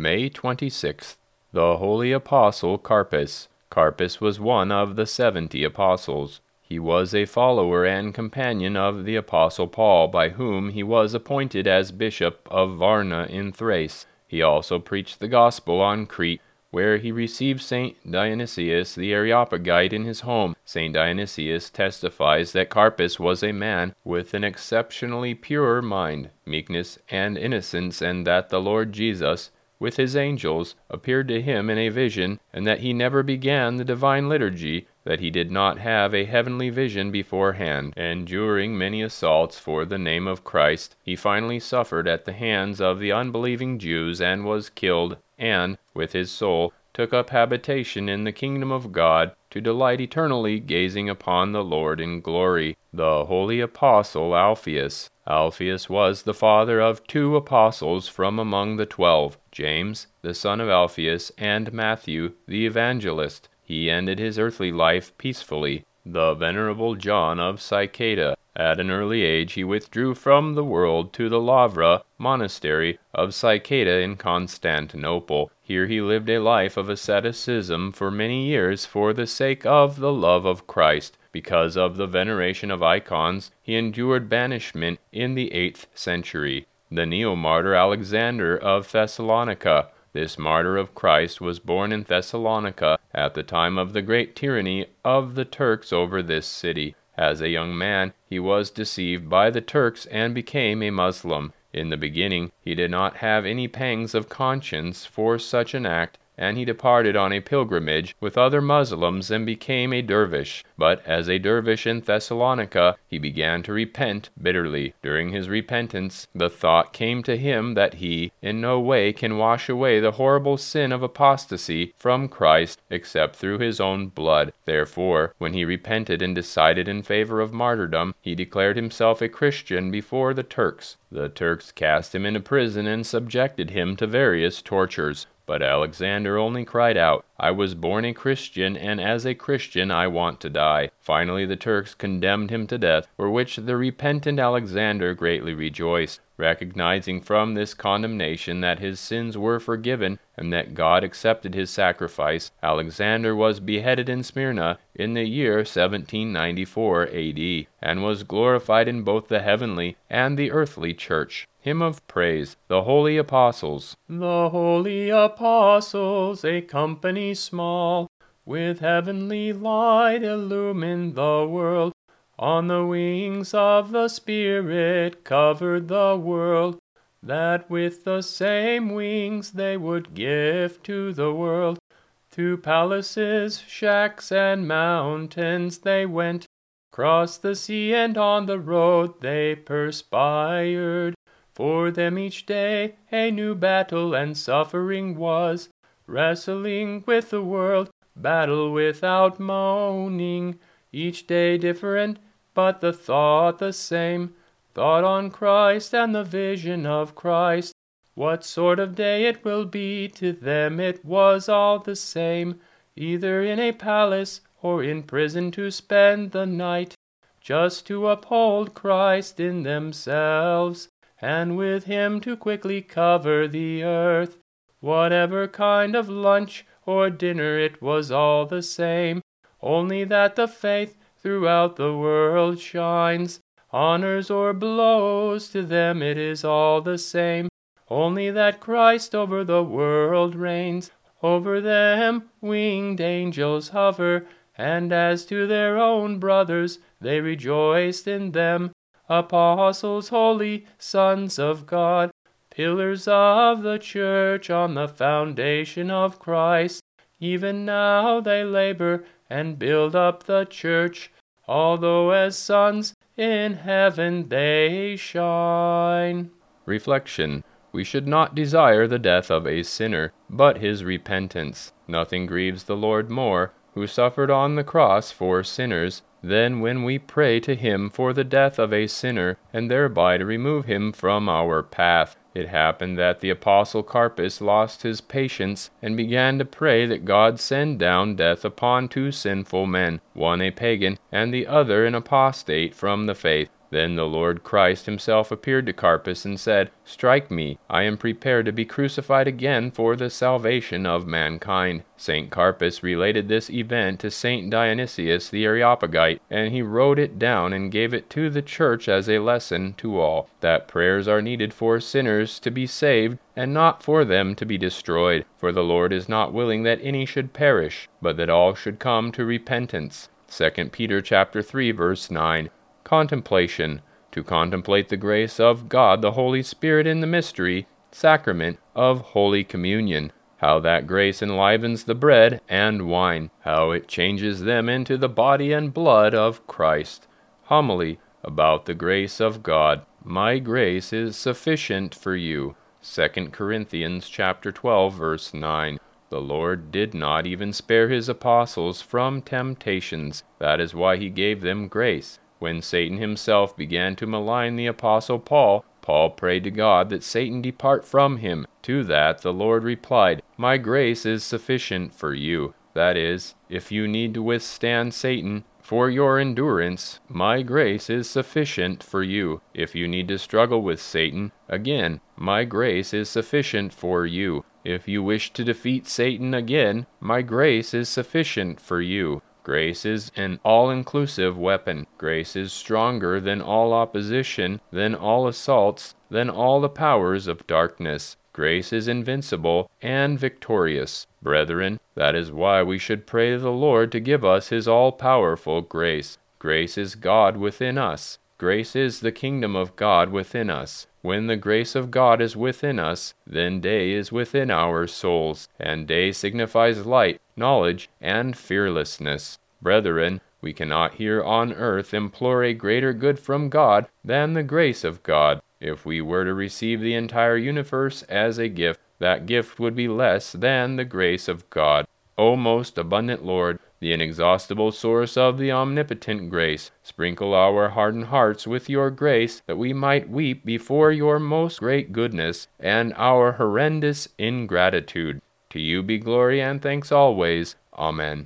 May 26th. The Holy Apostle Carpus. Carpus was one of the 70 apostles. He was a follower and companion of the Apostle Paul, by whom he was appointed as bishop of Varna in Thrace. He also preached the gospel on Crete, where he received St. Dionysius the Areopagite in his home. St. Dionysius testifies that Carpus was a man with an exceptionally pure mind, meekness, and innocence, and that the Lord Jesus, with his angels, appeared to him in a vision, and that he never began the divine liturgy, that he did not have a heavenly vision beforehand. Enduring many assaults for the name of Christ, he finally suffered at the hands of the unbelieving Jews and was killed, and, with his soul, took up habitation in the kingdom of God, to delight eternally gazing upon the Lord in glory. The holy apostle Alphaeus. Alphaeus was the father of 2 apostles from among the 12, James, the son of Alphaeus, and Matthew, the evangelist. He ended his earthly life peacefully. The venerable John of Sycada. At an early age he withdrew from the world to the Lavra monastery of Sycada in Constantinople. Here he lived a life of asceticism for many years for the sake of the love of Christ. Because of the veneration of icons, he endured banishment in the 8th century. The neo-martyr Alexander of Thessalonica. This martyr of Christ was born in Thessalonica at the time of the great tyranny of the Turks over this city. As a young man, he was deceived by the Turks and became a Muslim. In the beginning, he did not have any pangs of conscience for such an act, and he departed on a pilgrimage with other Muslims and became a dervish. But as a dervish in Thessalonica, he began to repent bitterly. During his repentance, the thought came to him that he in no way can wash away the horrible sin of apostasy from Christ except through his own blood. Therefore, when he repented and decided in favor of martyrdom, he declared himself a Christian before the Turks. The Turks cast him into prison and subjected him to various tortures. But Alexander only cried out, "I was born a Christian, and as a Christian I want to die." Finally the Turks condemned him to death, for which the repentant Alexander greatly rejoiced. Recognizing from this condemnation that his sins were forgiven, and that God accepted his sacrifice, Alexander was beheaded in Smyrna in the year 1794 A.D., and was glorified in both the heavenly and the earthly church. Hymn of Praise. The Holy Apostles. The holy apostles, a company small, with heavenly light illumine the world. On the wings of the Spirit covered the world, that with the same wings they would give to the world. Through palaces, shacks, and mountains they went, crossed the sea, and on the road they perspired. For them each day a new battle and suffering was, wrestling with the world, battle without moaning. Each day different, but the thought the same, thought on Christ and the vision of Christ. What sort of day it will be, to them it was all the same, either in a palace or in prison to spend the night, just to uphold Christ in themselves, and with him to quickly cover the earth. Whatever kind of lunch or dinner, it was all the same, only that the faith throughout the world shines. Honors or blows, to them it is all the same, only that Christ over the world reigns. Over them winged angels hover, and as to their own brothers, they rejoiced in them. Apostles, holy sons of God, pillars of the church on the foundation of Christ, even now they labor and build up the church, although as sons in heaven they shine. Reflection. We should not desire the death of a sinner, but his repentance. Nothing grieves the Lord more, who suffered on the cross for sinners, than when we pray to him for the death of a sinner, and thereby to remove him from our path. It happened that the apostle Carpus lost his patience, and began to pray that God send down death upon 2 sinful men, one a pagan, and the other an apostate from the faith. Then the Lord Christ himself appeared to Carpus and said, "Strike me, I am prepared to be crucified again for the salvation of mankind." St. Carpus related this event to St. Dionysius the Areopagite, and he wrote it down and gave it to the church as a lesson to all, that prayers are needed for sinners to be saved, and not for them to be destroyed. For the Lord is not willing that any should perish, but that all should come to repentance. 2 Peter chapter 3, verse 9. Contemplation. To contemplate the grace of God the Holy Spirit in the mystery, sacrament of Holy Communion. How that grace enlivens the bread and wine. How it changes them into the body and blood of Christ. Homily about the grace of God. My grace is sufficient for you. 2 Corinthians chapter 12, verse 9. The Lord did not even spare his apostles from temptations. That is why he gave them grace. When Satan himself began to malign the apostle Paul, Paul prayed to God that Satan depart from him. To that the Lord replied, "My grace is sufficient for you." That is, if you need to withstand Satan for your endurance, my grace is sufficient for you. If you need to struggle with Satan, again, my grace is sufficient for you. If you wish to defeat Satan again, my grace is sufficient for you. Grace is an all-inclusive weapon. Grace is stronger than all opposition, than all assaults, than all the powers of darkness. Grace is invincible and victorious. Brethren, that is why we should pray the Lord to give us his all-powerful grace. Grace is God within us. Grace is the kingdom of God within us. When the grace of God is within us, then day is within our souls, and day signifies light, knowledge, and fearlessness. Brethren, we cannot here on earth implore a greater good from God than the grace of God. If we were to receive the entire universe as a gift, that gift would be less than the grace of God. O most abundant Lord, the inexhaustible source of the omnipotent grace, sprinkle our hardened hearts with your grace, that we might weep before your most great goodness and our horrendous ingratitude. To you be glory and thanks always. Amen.